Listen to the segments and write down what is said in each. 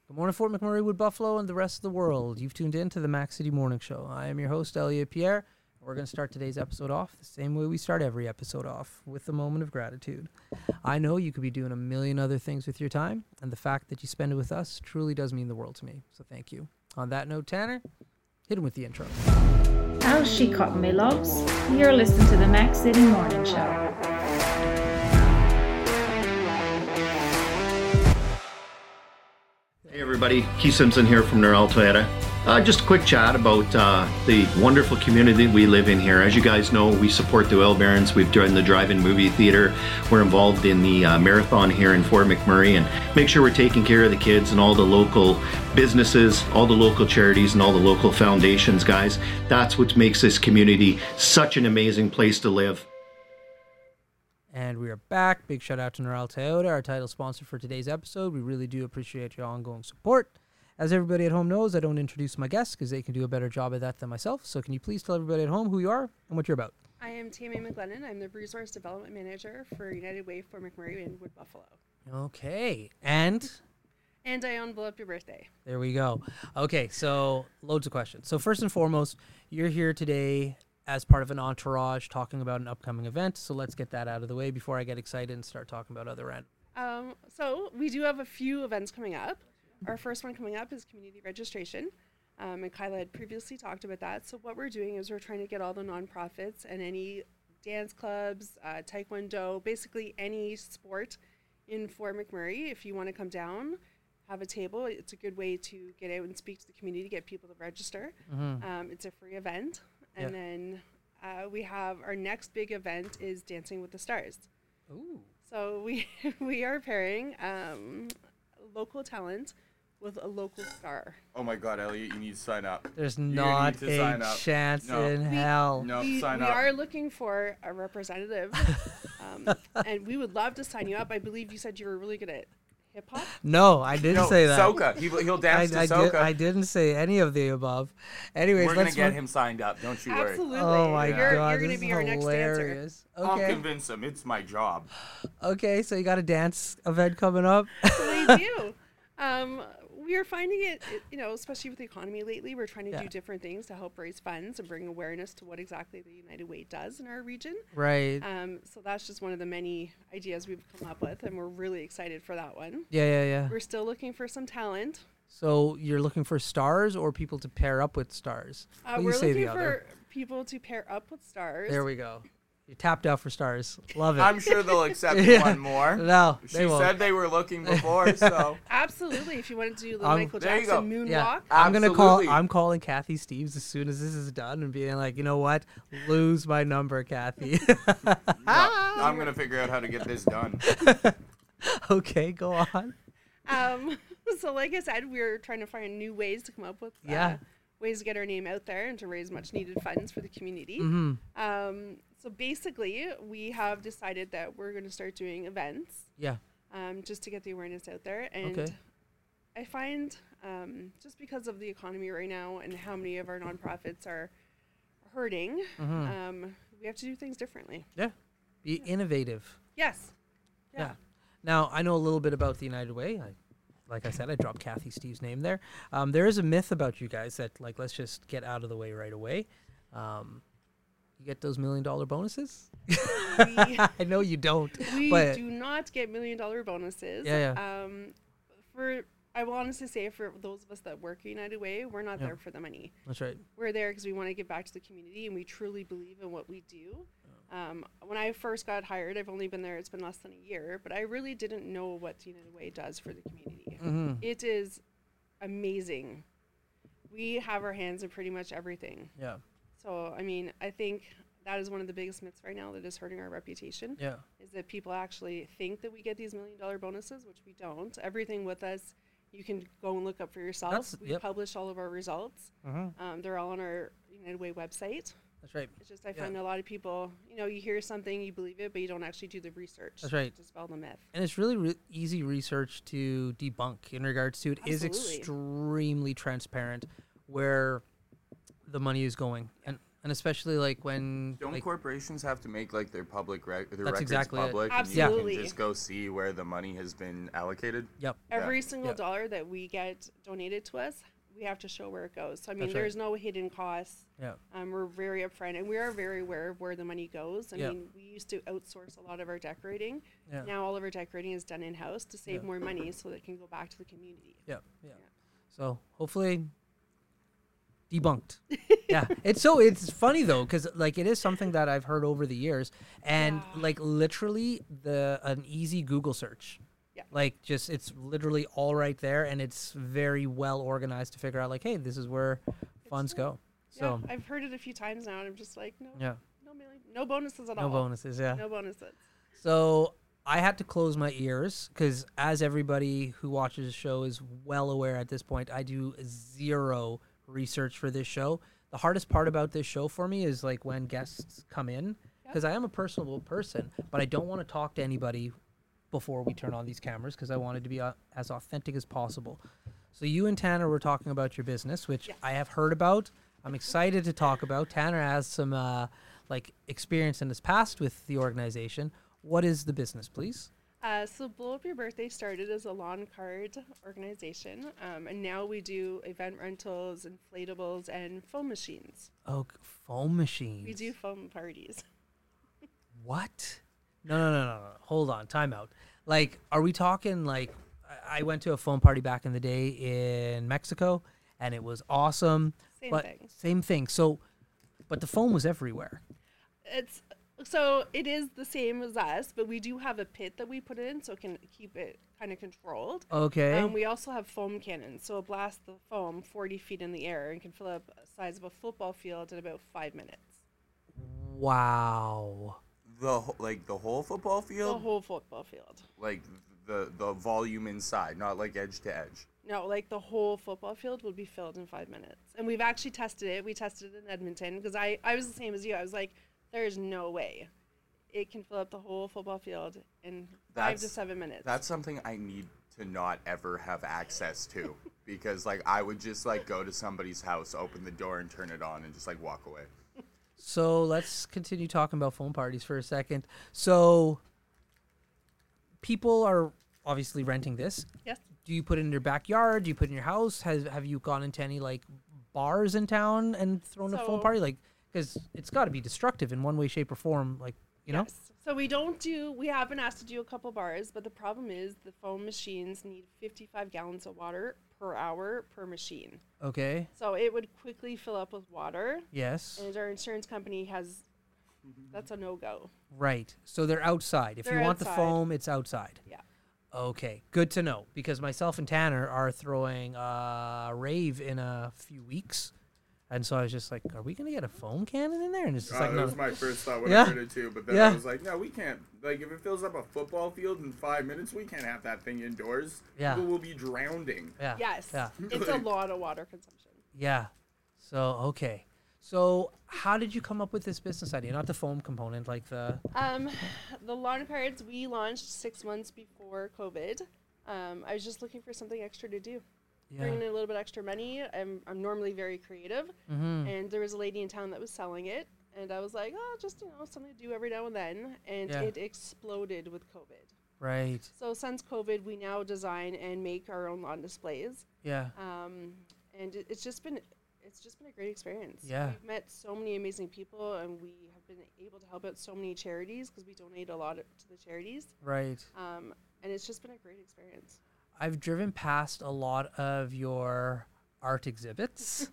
Good morning, Fort McMurray, Wood Buffalo, and the rest of the world. You've tuned in to the Mac City Morning Show. I am your host, Elliot Pierre. We're going to start today's episode off the same way we start every episode off, with a moment of gratitude. I know you could be doing a million other things with your time, and the fact that you spend it with us truly does mean the world to me. So thank you. On that note, Tanner, hit him with the intro. How's she cutting me, loves? You're listening to the Mac City Morning Show. Hey everybody, Keith Simpson here from Norel Toyota. Just a quick chat about the wonderful community we live in here. As you guys know, we support the Oil Barons. We've done the drive-in movie theater. We're involved in the marathon here in Fort McMurray, and make sure we're taking care of the kids and all the local businesses, all the local charities, and all the local foundations, guys. That's what makes this community such an amazing place to live. And we are back. Big shout out to Norel Toyota, our title sponsor for today's episode. We really do appreciate your ongoing support. As everybody at home knows, I don't introduce my guests because they can do a better job at that than myself. So can you please tell everybody at home who you are and what you're about? I am Tammy McGlennon. I'm the Resource Development Manager for United Way for McMurray and Wood Buffalo. Okay. And I own Blow Up Your Birthday. there we go. Okay, so loads of questions. So first and foremost, you're here today as part of an entourage talking about an upcoming event. So let's get that out of the way before I get excited and start talking about other events. So we do have a few events coming up. Our first one coming up is community registration. And Kyla had previously talked about that. So what we're doing is we're trying to get all the nonprofits and any dance clubs, taekwondo, basically any sport in Fort McMurray. If you want to come down, have a table, it's a good way to get out and speak to the community, get people to register. Mm-hmm. It's a free event. And then we have our next big event is Dancing with the Stars. Ooh. So we are pairing local talent with a local star. Oh my God, Elliot, you need to sign up. There's You not need to sign a up. chance No. in hell. No, we sign up. are looking for a representative, and we would love to sign you up. I believe you said you were really good at hip hop. No, I didn't No, say that. Soca. He'll dance to Soca. I didn't say any of the above. Anyways, We're going let's to get him signed up. Don't you worry. Absolutely. Oh my you're, God, You're going this to be is our next dancer. hilarious. I'll Okay. convince him. It's my job. Okay, so you got a dance event coming up. We do. We are finding it, especially with the economy lately, we're trying to do different things to help raise funds and bring awareness to what exactly the United Way does in our region. Right. So that's just one of the many ideas we've come up with, and we're really excited for that one. Yeah. We're still looking for some talent. So you're looking for stars or people to pair up with stars? Please We're say looking the other. for people to pair up with stars. There we go. You tapped out for stars. Love it. I'm sure they'll accept Yeah. one more. No, She they won't. said they were looking before, so. Absolutely. If you wanted to do the Michael there you Jackson go. moonwalk. Yeah, Absolutely. I'm calling Kathy Steves as soon as this is done and being like, you know what? Lose my number, Kathy. No, I'm going to figure out how to get this done. Okay, go on. So like I said, we're trying to find new ways to come up with ways to get our name out there and to raise much needed funds for the community. Mm-hmm. So basically, we have decided that we're going to start doing events Yeah. just to get the awareness out there. And Okay. I find just because of the economy right now and how many of our nonprofits are hurting, we have to do things differently. Yeah. Be innovative. Yes. Yeah. Now, I know a little bit about the United Way. Like I said, I dropped Kathy Steve's name there. There is a myth about you guys that, like, let's just get out of the way right away. You get those $1 million bonuses? I know you don't. We but do not get $1 million bonuses. Yeah. I will honestly say for those of us that work at United Way, we're not there for the money. That's right. We're there because we want to give back to the community and we truly believe in what we do. When I first got hired, I've only been there, it's been less than a year, but I really didn't know what United Way does for the community. Mm-hmm. It is amazing. We have our hands in pretty much everything. Yeah. So, I mean, I think that is one of the biggest myths right now that is hurting our reputation. Yeah. Is that people actually think that we get these $1 million bonuses, which we don't. Everything with us, you can go and look up for yourself. We publish all of our results. They're all on our United Way website. That's right. It's just I find a lot of people, you hear something, you believe it, but you don't actually do the research. That's right. To dispel the myth. And it's really easy research to debunk in regards to it. Is Absolutely. extremely transparent where the money is going. And And especially like when Don't like, corporations have to make like their That's records exactly it. public, Absolutely. and you can just go see where the money has been allocated? yep. Every single Yeah. dollar that we get donated to us, we have to show where it goes. So I mean, That's right. there's no hidden costs. Yeah. We're very upfront, and we are very aware of where the money goes. I Yeah. mean, we used to outsource a lot of our decorating. Yeah. Now all of our decorating is done in house to save Yeah. more money, so that it can go back to the community. Yeah. Yeah. Yeah. So hopefully debunked. Yeah. It's funny though, because like it is something that I've heard over the years, and Yeah. like literally an easy Google search. Yeah. Like just it's literally all right there, and it's very well organized to figure out like, hey, this is where funds go. So Yeah, I've heard it a few times now, and I'm just like, no, yeah. no bonuses at No all. bonuses. Yeah. No bonuses. So I had to close my ears because, as everybody who watches the show is well aware at this point, I do zero research for this show. The hardest part about this show for me is like when guests come in, because I am a personable person, but I don't want to talk to anybody before we turn on these cameras because I wanted to be as authentic as possible. So you and Tanner were talking about your business, which Yes. I have heard about. I'm excited to talk about. Tanner has some like experience in his past with the organization. What is the business, please? So Blow Up Your Birthday started as a lawn card organization, and now we do event rentals, inflatables, and foam machines. Oh, foam machines. We do foam parties. What? No. Hold on. Time out. Like, are we talking like I went to a foam party back in the day in Mexico, and it was awesome. Same but thing. Same thing. So, but the foam was everywhere. It is the same as us, but we do have a pit that we put in so it can keep it kind of controlled. Okay. We also have foam cannons, so it blasts the foam 40 feet in the air and can fill up the size of a football field in about 5 minutes. Wow. The whole football The field, whole football field. like the volume inside, not like edge to edge. No, like the whole football field would be filled in 5 minutes. And we've actually tested it. We tested it in Edmonton because I was the same as you. I was like, there's no way it can fill up the whole football field in 5 to 7 minutes. That's something I need to not ever have access to because like I would just like go to somebody's house, open the door, and turn it on, and just like walk away. So let's continue talking about foam parties for a second. So people are obviously renting this. Yes. Do you put it in your backyard? Do you put it in your house? Have you gone into any like bars in town and thrown a foam So- party? Like, because it's got to be destructive in one way, shape, or form. Like, you know. Yes. So we have been asked to do a couple bars, but the problem is the foam machines need 55 gallons of water per hour per machine. Okay. So it would quickly fill up with water, Yes. and our insurance company that's a no-go. Right. So they're outside. If you They're want the outside. foam, it's outside. Yeah. Okay. Good to know because myself and Tanner are throwing a rave in a few weeks. And so I was just like, are we going to get a foam cannon in there? And it's just like, that no. was my first thought when Yeah. I heard it too. But then Yeah. I was like, no, we can't. Like, if it fills up a football field in 5 minutes, we can't have that thing indoors. Yeah. People will be drowning. Yeah. Yes. Yeah. It's a lot of water consumption. Yeah. So, okay. So how did you come up with this business idea? Not the foam component, like the... The lawn cards we launched 6 months before COVID. I was just looking for something extra to do. Bringing in a little bit extra money. I'm normally very creative, and there was a lady in town that was selling it, and I was like, oh, just something to do every now and then, and Yeah. it exploded with COVID. Right. So since COVID, we now design and make our own lawn displays, Yeah. and it's just been a great experience. Yeah. We've met so many amazing people, and we have been able to help out so many charities because we donate a lot to the charities, Right. and it's just been a great experience. I've driven past a lot of your art exhibits.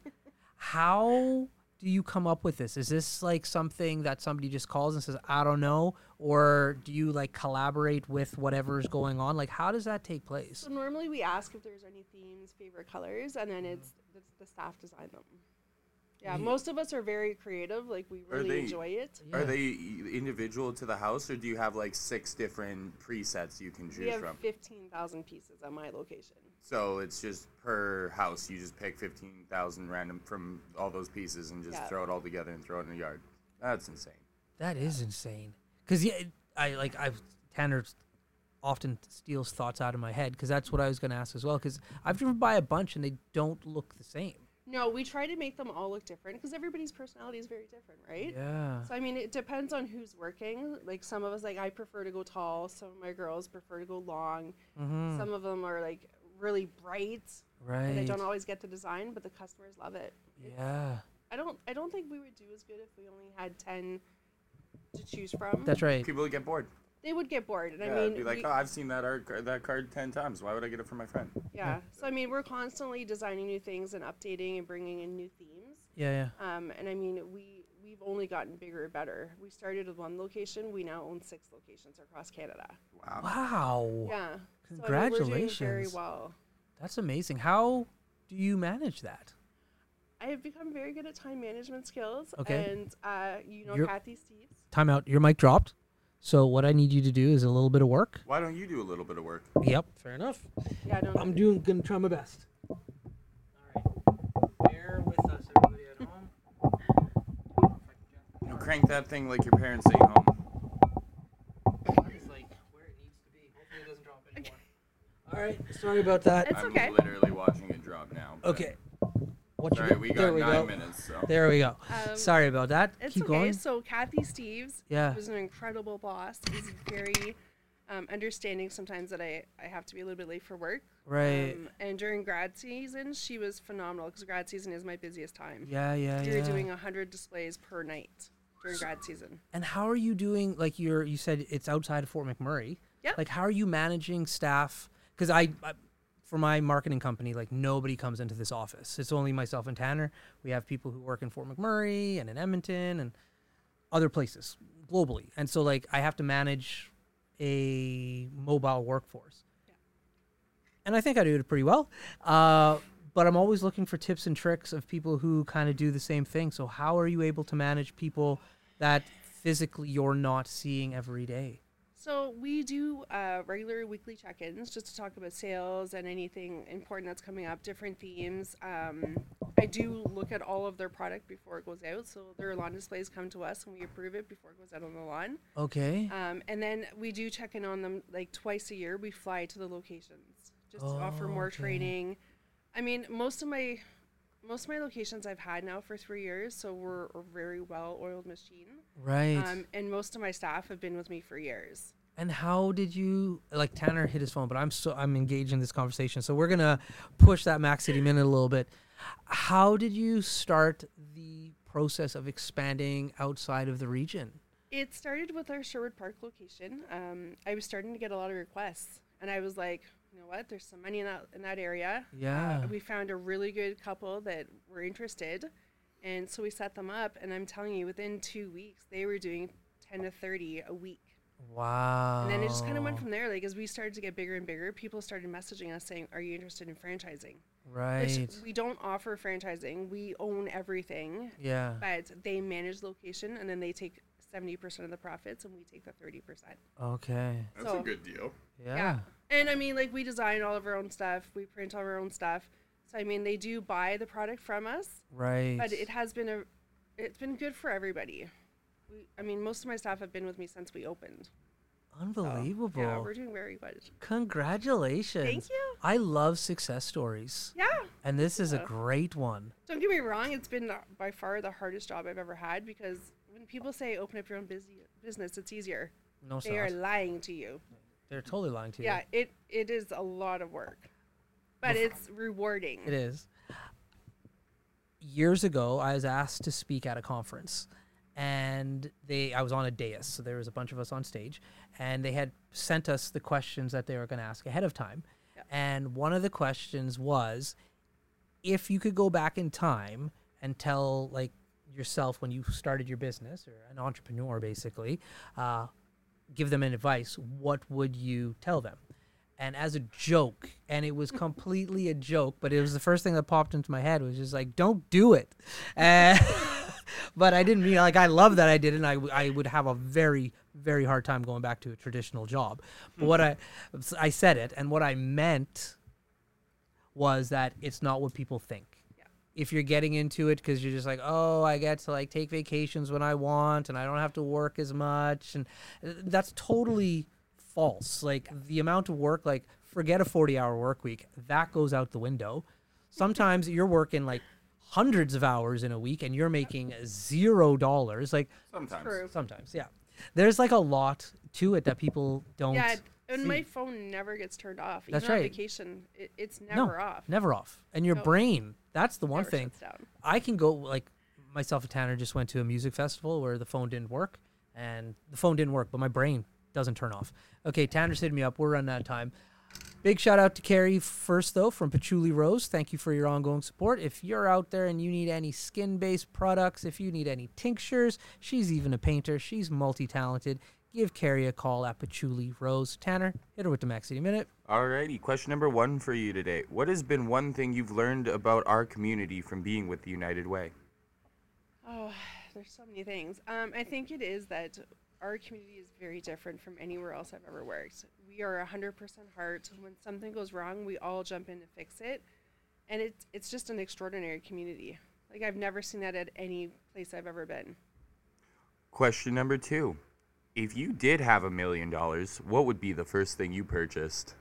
How do you come up with this? Is this like something that somebody just calls and says, I don't know? Or do you like collaborate with whatever's going on? Like, how does that take place? So normally we ask if there's any themes, favorite colors, and then it's the staff design them. Yeah, most of us are very creative. Like we really enjoy it. Yeah. Are they individual to the house, or do you have like 6 different presets you can We choose have from? 15,000 pieces at my location. So it's just per house, you just pick 15,000 random from all those pieces and just Yeah. throw it all together and throw it in the yard. That's insane. That is insane. Because Tanner often steals thoughts out of my head because that's what I was going to ask as well. Because I've driven by a bunch and they don't look the same. No, we try to make them all look different because everybody's personality is very different, right? Yeah. So I mean, it depends on who's working. Like some of us, like I prefer to go tall. Some of my girls prefer to go long. Mm-hmm. Some of them are like really bright. Right. And I don't always get the design, but the customers love it. Yeah. I don't think we would do as good if we only had 10 to choose from. That's right. People would get bored. They would get bored, and Yeah, I mean, it'd be like, oh, I've seen that card 10 times. Why would I get it for my friend? yeah. So I mean, we're constantly designing new things and updating and bringing in new themes. Yeah. And I mean, we've only gotten bigger and better. We started with one location. We now own 6 locations across Canada. Wow. Wow. Yeah. Congratulations. So, I mean, we're doing very well. That's amazing. How do you manage that? I have become very good at time management skills. Okay. And you know, You're- Kathy Steves. Time out. Your mic dropped. So what I need you to do is a little bit of work. Why don't you do a little bit of work? Yep. Fair enough. Yeah, no. Gonna try my best. All right. Bear with us, everybody at home. You know, crank that thing like your parents say home. It's like where it needs to be. Hopefully it doesn't drop anymore. All right. Sorry about that. It's I'm okay. literally watching it drop now. but- Okay. What Sorry, we there got we 9 go. minutes, so. There we go. Sorry about that. It's Keep okay. going. So Kathy Steves Yeah. was an incredible boss. He's very understanding sometimes that I have to be a little bit late for work. Right. And during grad season, she was phenomenal because grad season is my busiest time. Yeah. We were doing 100 displays per night during grad season. And how are you doing? Like you said, it's outside of Fort McMurray. Yep. Like, how are you managing staff? Because I, for my marketing company, like nobody comes into this office. It's only myself and Tanner. We have people who work in Fort McMurray and in Edmonton and other places globally. And so, like, I have to manage a mobile workforce. Yeah. And I think I do it pretty well. But I'm always looking for tips and tricks of people who kind of do the same thing. So how are you able to manage people that physically you're not seeing every day? So we do regular weekly check-ins just to talk about sales and anything important that's coming up, different themes. I do look at all of their product before it goes out. So their lawn displays come to us and we approve it before it goes out on the lawn. Okay. And then we do check in on them like twice a year. We fly to the locations just to offer more Okay. training. I mean, most of my locations I've had now for 3 years, so we're a very well-oiled machine. Right. And most of my staff have been with me for years. And how did you, like, Tanner hit his phone, but I'm engaged in this conversation. So we're going to push that Mac City Minute a little bit. How did you start the process of expanding outside of the region? It started with our Sherwood Park location. I was starting to get a lot of requests, and I was like, you know what? There's some money in that area. Yeah. We found a really good couple that were interested, and so we set them up. And I'm telling you, within 2 weeks, they were doing 10 to 30 a week. Wow. And then it just kind of went from there. Like as we started to get bigger and bigger, people started messaging us saying, "Are you interested in franchising?" Right. Which we don't offer franchising. We own everything. Yeah. But they manage location, and then they take 70% of the profits, and we take the 30%. Okay. That's So- a good deal. Yeah. And I mean, like we design all of our own stuff. We print all our own stuff. So I mean, they do buy the product from us, Right. but it's been good for everybody. I mean, most of my staff have been with me since we opened. Unbelievable. Yeah, we're doing very good. Congratulations. Thank you. I love success stories. Yeah. And this is a Yeah. great one. Don't get me wrong. It's been by far the hardest job I've ever had because when people say open up your own business, it's easier. No, it's They are not. lying to you. They're totally lying to you. Yeah, it is a lot of work, but it's rewarding. It is. Years ago, I was asked to speak at a conference, and I was on a dais, so there was a bunch of us on stage, and they had sent us the questions that they were going to ask ahead of time. Yep. And one of the questions was, if you could go back in time and tell, like, yourself when you started your business, or an entrepreneur basically, give them an advice, what would you tell them? And as a joke, and it was completely a joke, but it was the first thing that popped into my head was just like, don't do it. But I didn't mean, like, I love that I did it, and I would have a very, very hard time going back to a traditional job. But what I said it, and what I meant was that it's not what people think. If you're getting into it because you're just like, oh, I get to like take vacations when I want and I don't have to work as much, and that's totally false. Like the amount of work, like forget a 40-hour work week, that goes out the window. Sometimes you're working like hundreds of hours in a week and you're making $0. Like Sometimes. True. sometimes, yeah. There's like a lot to it that people don't. Yeah, and see. my phone never gets turned off. That's Even on right. vacation, it's never off. Never off. And your Nope. brain, that's the one Never thing. shuts down. I can go, like, myself and Tanner just went to a music festival where the phone didn't work. And the phone didn't work, but my brain doesn't turn off. Okay, Tanner's hitting me up. We're running out of time. Big shout out to Carrie first, though, from Patchouli Rose. Thank you for your ongoing support. If you're out there and you need any skin-based products, if you need any tinctures, she's even a painter. She's multi-talented. Give Carrie a call at Patchouli Rose. Tanner, hit her with the Mac City Minute. Alrighty, question number 1 for you today. What has been one thing you've learned about our community from being with the United Way? Oh, there's so many things. I think it is that our community is very different from anywhere else I've ever worked. We are 100% heart. When something goes wrong, we all jump in to fix it. And it's just an extraordinary community. Like, I've never seen that at any place I've ever been. Question number 2. If you did have $1 million, what would be the first thing you purchased?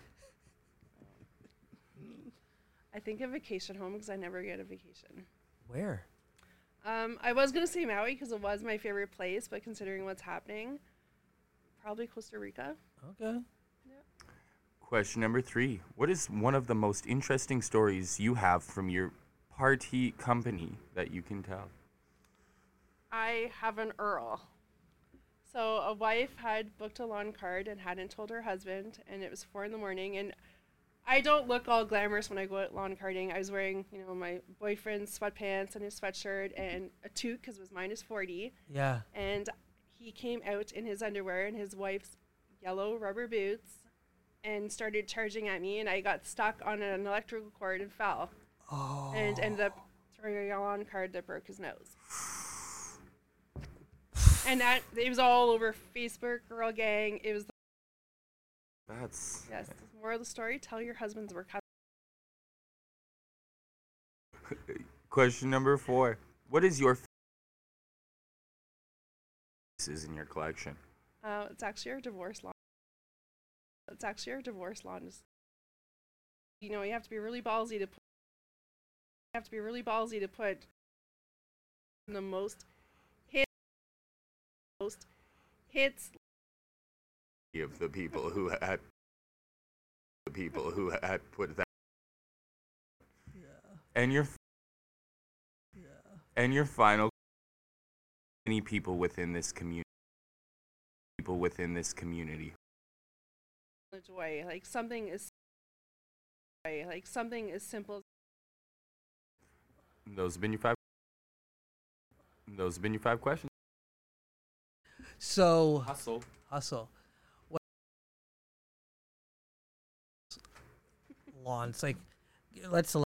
I think a vacation home because I never get a vacation. Where? I was going to say Maui because it was my favorite place, but considering what's happening, probably Costa Rica. Okay. Question number 3. What is one of the most interesting stories you have from your party company that you can tell? I have an Earl. So a wife had booked a lawn card and hadn't told her husband, and it was 4 a.m, and I don't look all glamorous when I go out lawn karting. I was wearing, my boyfriend's sweatpants and his sweatshirt and a toque because it was -40. Yeah. And he came out in his underwear and his wife's yellow rubber boots and started charging at me, and I got stuck on an electrical cord and fell. Oh. And ended up throwing a lawn card that broke his nose. And it was all over Facebook, Girl Gang. It was, That's... yes, the moral of the story, tell your husbands we're coming. Question number 4. What is your pieces in your collection? It's actually our divorce law. You have to be really ballsy to put the most hits Of the people who had put that. And your final. Any people within this community. joy, like something as simple. Those have been your 5. Those have been your 5 questions. So Hustle. Lawns, like, let's select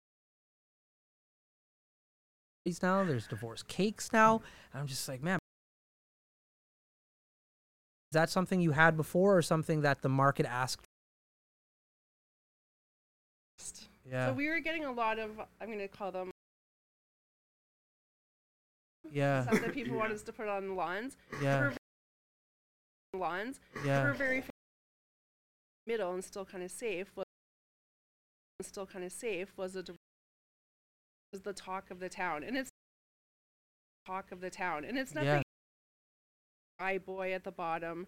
these now. There's divorce cakes now. And I'm just like, man, is that something you had before or something that the market asked? Yeah. So we were getting a lot of, I'm going to call them, Yeah. stuff that people want us to put on the lawns. Yeah. Lawns. Yeah. We're very middle and still kind of safe. Was the talk of the town, and it's nothing. Yeah. Boy at the bottom.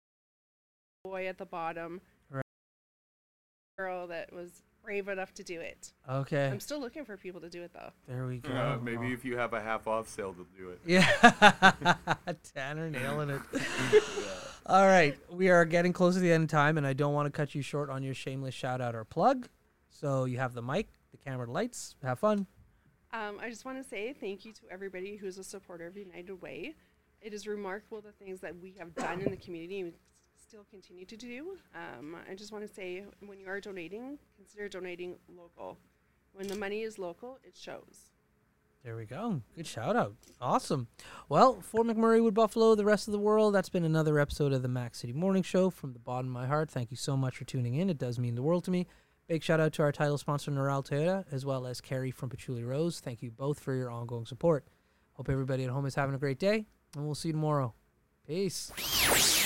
Right. Girl that was brave enough to do it. Okay. I'm still looking for people to do it though. There we go. Maybe if you have a half off sale, they'll do it. Yeah. Tanner nailing it. All right. We are getting close to the end of time, and I don't want to cut you short on your shameless shout out or plug. So you have the mic, the camera, the lights. Have fun. I just want to say thank you to everybody who's a supporter of United Way. It is remarkable the things that we have done in the community and still continue to do. I just want to say when you are donating, consider donating local. When the money is local, it shows. There we go. Good shout out. Awesome. Well, for McMurray, Wood Buffalo, the rest of the world, that's been another episode of the Mac City Morning Show. From the bottom of my heart, thank you so much for tuning in. It does mean the world to me. Big shout out to our title sponsor, Noral Toyota, as well as Carrie from Patchouli Rose. Thank you both for your ongoing support. Hope everybody at home is having a great day, and we'll see you tomorrow. Peace.